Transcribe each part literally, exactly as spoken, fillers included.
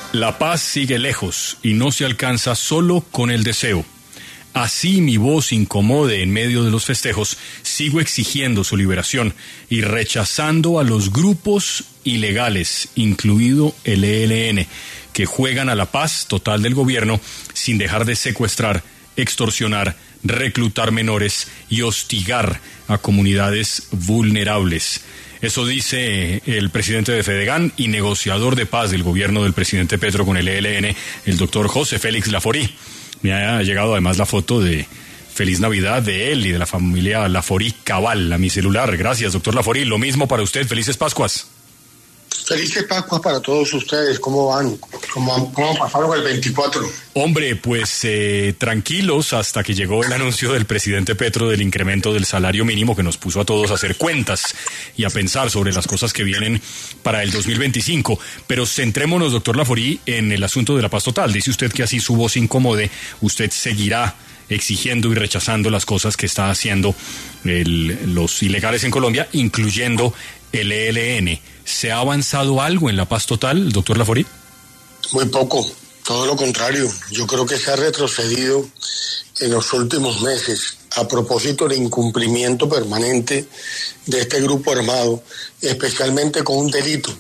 La paz sigue lejos y no se alcanza solo con el deseo. Así mi voz incomode en medio de los festejos, sigo exigiendo su liberación y rechazando a los grupos ilegales, incluido el E L N, que juegan a la paz total del gobierno sin dejar de secuestrar, extorsionar, reclutar menores y hostigar a comunidades vulnerables. Eso dice el presidente de Fedegan y negociador de paz del gobierno del presidente Petro con el E L N, el doctor José Félix Laforí. Me ha llegado además la foto de Feliz Navidad de él y de la familia Laforí Cabal a mi celular. Gracias, doctor Laforí. Lo mismo para usted. Felices Pascuas. Felices Pascuas para todos ustedes. ¿Cómo van? ¿Cómo, cómo pasaron el veinticuatro? Hombre, pues eh, tranquilos hasta que llegó el anuncio del presidente Petro del incremento del salario mínimo que nos puso a todos a hacer cuentas y a pensar sobre las cosas que vienen para el dos mil veinticinco. Pero centrémonos, doctor Laforí, en el asunto de la paz total. Dice usted que así su voz incomode, usted seguirá exigiendo y rechazando las cosas que está haciendo el, los ilegales en Colombia, incluyendo el E L N. ¿Se ha avanzado algo en la paz total, doctor Laforí? Muy poco, todo lo contrario. Yo creo que se ha retrocedido en los últimos meses a propósito del incumplimiento permanente de este grupo armado, especialmente con un delito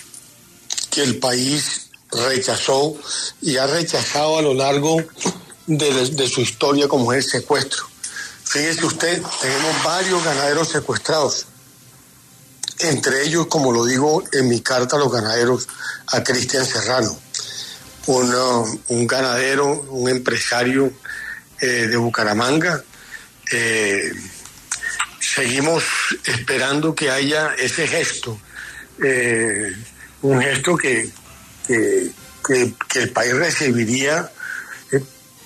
que el país rechazó y ha rechazado a lo largo de, de su historia, como es el secuestro. Fíjese usted, tenemos varios ganaderos secuestrados. Entre ellos, como lo digo en mi carta a los ganaderos, a Cristian Serrano, un, uh, un ganadero, un empresario eh, de Bucaramanga. Eh, seguimos esperando que haya ese gesto, eh, un gesto que, que, que, que el país recibiría, eh,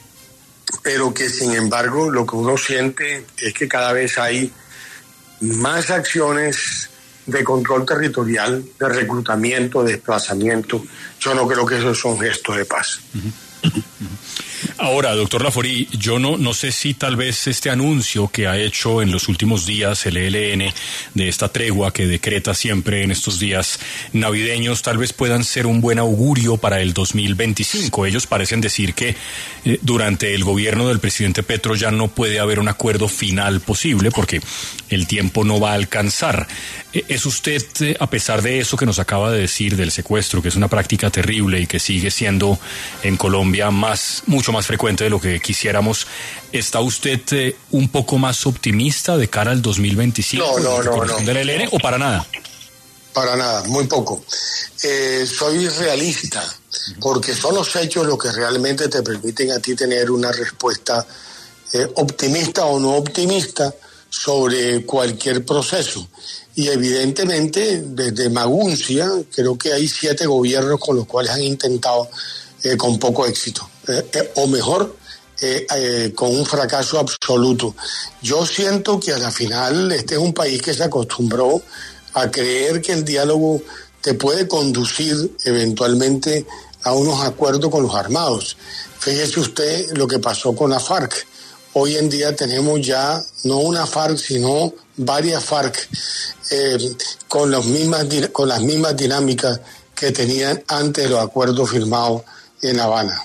pero que sin embargo lo que uno siente es que cada vez hay más acciones de control territorial, de reclutamiento, de desplazamiento. Yo no creo que esos son gestos de paz. Uh-huh. Uh-huh. Ahora, doctor Laforí, yo no, no sé si tal vez este anuncio que ha hecho en los últimos días el E L N de esta tregua que decreta siempre en estos días navideños tal vez puedan ser un buen augurio para el dos mil veinticinco. Ellos parecen decir que eh, durante el gobierno del presidente Petro ya no puede haber un acuerdo final posible porque el tiempo no va a alcanzar. ¿Es usted, eh, a pesar de eso que nos acaba de decir del secuestro, que es una práctica terrible y que sigue siendo en Colombia más, mucho más frecuente de lo que quisiéramos, ¿está usted eh, un poco más optimista de cara al dos mil veinticinco? No, no, no, no. ¿Del E L N o para nada? Para nada, muy poco. Eh, soy realista, porque son los hechos los que realmente te permiten a ti tener una respuesta eh, optimista o no optimista sobre cualquier proceso. Y evidentemente, desde Maguncia, creo que hay siete gobiernos con los cuales han intentado eh, con poco éxito. Eh, eh, o mejor, eh, eh, con un fracaso absoluto. Yo siento que a la final este es un país que se acostumbró a creer que el diálogo te puede conducir eventualmente a unos acuerdos con los armados. Fíjese usted lo que pasó con la FARC. Hoy en día tenemos ya no una FARC, sino varias FARC eh, con, los mismas, con las mismas dinámicas que tenían antes de los acuerdos firmados en La Habana.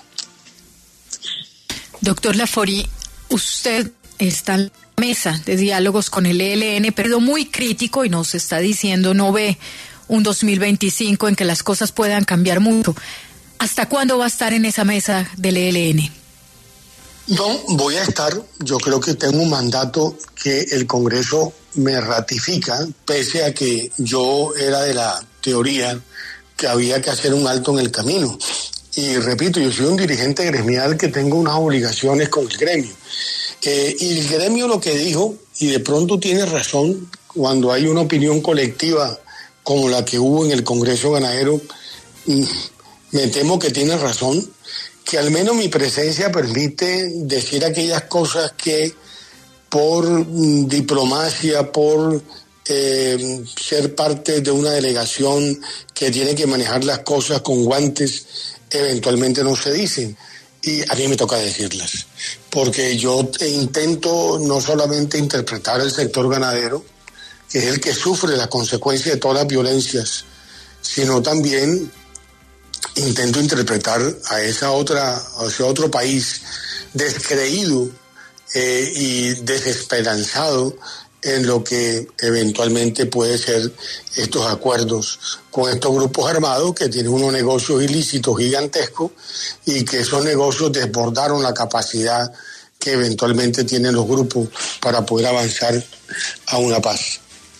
Doctor Laforí, usted está en la mesa de diálogos con el E L N, pero muy crítico y nos está diciendo no ve un dos mil veinticinco en que las cosas puedan cambiar mucho. ¿Hasta cuándo va a estar en esa mesa del E L N? No, voy a estar. Yo creo que tengo un mandato que el Congreso me ratifica, pese a que yo era de la teoría que había que hacer un alto en el camino. Y repito, yo soy un dirigente gremial que tengo unas obligaciones con el gremio. Eh, y el gremio lo que dijo, y de pronto tiene razón, cuando hay una opinión colectiva como la que hubo en el Congreso Ganadero, me temo que tiene razón, que al menos mi presencia permite decir aquellas cosas que por mm, diplomacia, por eh, ser parte de una delegación que tiene que manejar las cosas con guantes, eventualmente no se dicen. Y a mí me toca decirlas, porque yo intento no solamente interpretar el sector ganadero, que es el que sufre la consecuencia de todas las violencias, sino también intento interpretar a esa otra, a ese otro país descreído eh, y desesperanzado en lo que eventualmente puede ser estos acuerdos con estos grupos armados que tienen unos negocios ilícitos gigantescos y que esos negocios desbordaron la capacidad que eventualmente tienen los grupos para poder avanzar a una paz.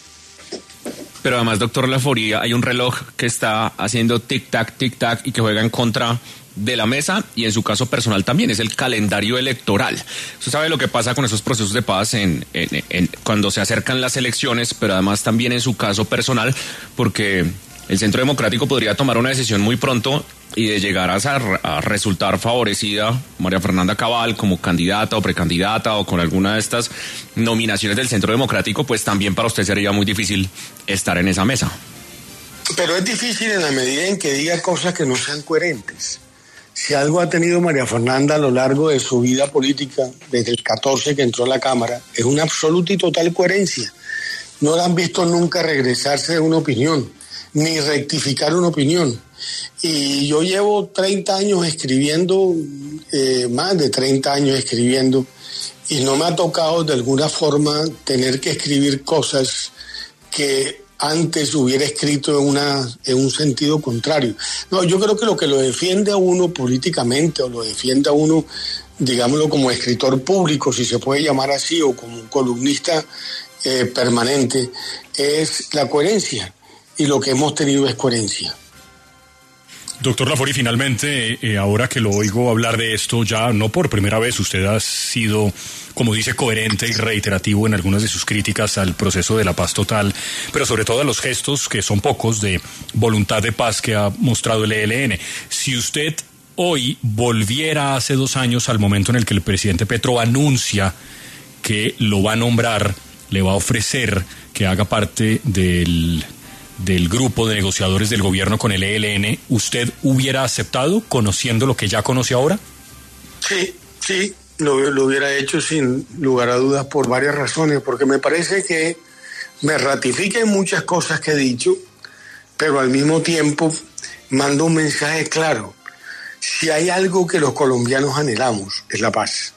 Pero además, doctor Laforía, hay un reloj que está haciendo tic-tac, tic-tac y que juega en contra de la mesa, y en su caso personal también, es el calendario electoral. Usted sabe lo que pasa con esos procesos de paz en, en, en cuando se acercan las elecciones, pero además también en su caso personal, porque el Centro Democrático podría tomar una decisión muy pronto y de llegar a, a resultar favorecida María Fernanda Cabal como candidata o precandidata o con alguna de estas nominaciones del Centro Democrático, pues también para usted sería muy difícil estar en esa mesa. Pero es difícil en la medida en que diga cosas que no sean coherentes. Si algo ha tenido María Fernanda a lo largo de su vida política, desde el catorce que entró a la Cámara, es una absoluta y total coherencia. No la han visto nunca regresarse de una opinión, ni rectificar una opinión. Y yo llevo treinta años escribiendo, eh, más de treinta años escribiendo, y no me ha tocado de alguna forma tener que escribir cosas que antes hubiera escrito en, una, en un sentido contrario. No, yo creo que lo que lo defiende a uno políticamente, o lo defiende a uno, digámoslo, como escritor público, si se puede llamar así, o como un columnista eh, permanente, es la coherencia. Y lo que hemos tenido es coherencia. Doctor Laforía, finalmente, eh, ahora que lo oigo hablar de esto, ya no por primera vez, usted ha sido, como dice, coherente y reiterativo en algunas de sus críticas al proceso de la paz total, pero sobre todo a los gestos, que son pocos, de voluntad de paz que ha mostrado el E L N. Si usted hoy volviera hace dos años al momento en el que el presidente Petro anuncia que lo va a nombrar, le va a ofrecer que haga parte del... del grupo de negociadores del gobierno con el E L N, ¿usted hubiera aceptado, conociendo lo que ya conoce ahora? Sí, sí, lo, lo hubiera hecho sin lugar a dudas por varias razones, porque me parece que me ratifica en muchas cosas que he dicho, pero al mismo tiempo mando un mensaje claro. Si hay algo que los colombianos anhelamos, es la paz.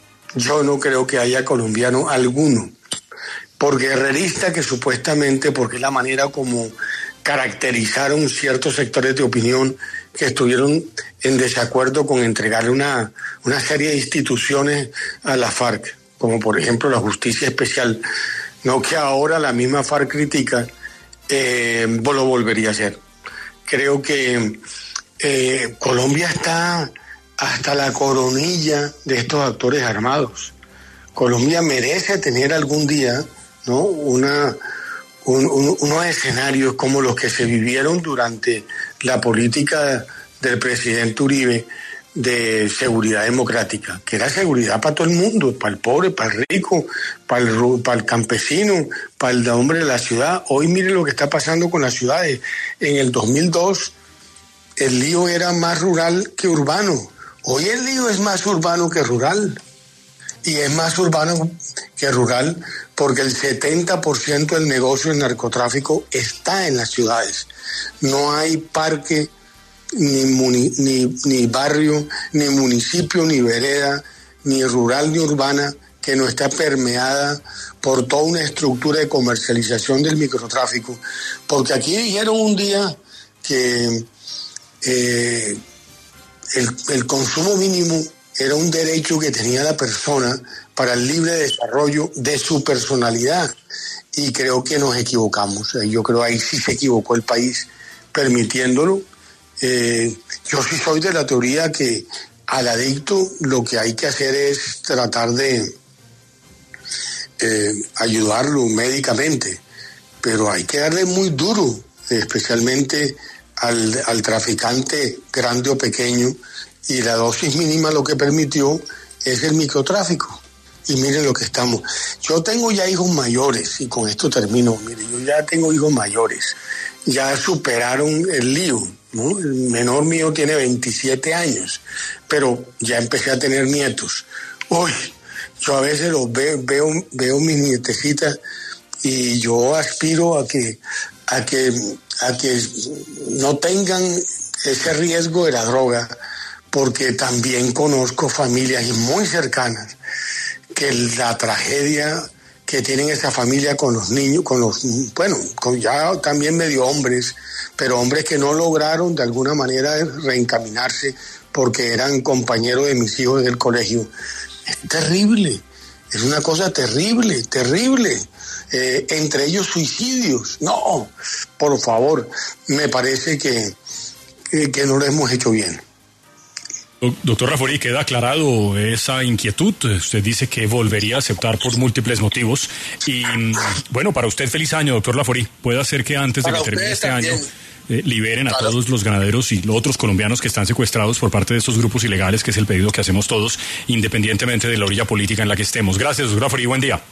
Yo no creo que haya colombiano alguno, por guerrerista que supuestamente, porque es la manera como caracterizaron ciertos sectores de opinión que estuvieron en desacuerdo con entregarle una, una serie de instituciones a la FARC, como por ejemplo la Justicia Especial, no que ahora la misma FARC critica, eh, lo volvería a hacer. Creo que eh, Colombia está hasta la coronilla de estos actores armados. Colombia merece tener algún día, ¿no?, una, un, un, unos escenarios como los que se vivieron durante la política del presidente Uribe de seguridad democrática, que era seguridad para todo el mundo, para el pobre, para el rico, para el, para el campesino, para el hombre de la ciudad. Hoy mire lo que está pasando con las ciudades. En el dos mil dos el lío era más rural que urbano. Hoy el lío es más urbano que rural. Y es más urbano que rural porque el setenta por ciento del negocio del narcotráfico está en las ciudades. No hay parque, ni, muni, ni, ni barrio, ni municipio, ni vereda, ni rural, ni urbana, que no está permeada por toda una estructura de comercialización del microtráfico. Porque aquí dijeron un día que eh, el, el consumo mínimo era un derecho que tenía la persona para el libre desarrollo de su personalidad. Y creo que nos equivocamos. Yo creo ahí sí se equivocó el país permitiéndolo. Eh, yo sí soy de la teoría que al adicto lo que hay que hacer es tratar de eh, ayudarlo médicamente. Pero hay que darle muy duro, especialmente al, al traficante grande o pequeño. Y la dosis mínima lo que permitió es el microtráfico. Y miren lo que estamos. Yo tengo ya hijos mayores, y con esto termino. Mire, yo ya tengo hijos mayores. Ya superaron el lío, ¿no? El menor mío tiene veintisiete años, pero ya empecé a tener nietos. Uy, yo a veces los veo, veo, veo mis nietecitas y yo aspiro a que, a que, a que no tengan ese riesgo de la droga, porque también conozco familias muy cercanas que la tragedia que tienen esa familia con los niños, con los, bueno, con ya también medio hombres, pero hombres que no lograron de alguna manera reencaminarse porque eran compañeros de mis hijos del colegio. Es terrible, es una cosa terrible, terrible. Eh, entre ellos suicidios. No, por favor, me parece que, que, que no lo hemos hecho bien. Doctor Rafforí, queda aclarado esa inquietud. Usted dice que volvería a aceptar por múltiples motivos. Y bueno, para usted feliz año, doctor Rafforí. Puede ser que antes de que termine este año eh, liberen a todos los ganaderos y los otros colombianos que están secuestrados por parte de estos grupos ilegales, que es el pedido que hacemos todos, independientemente de la orilla política en la que estemos. Gracias, doctor Rafforí. Buen día.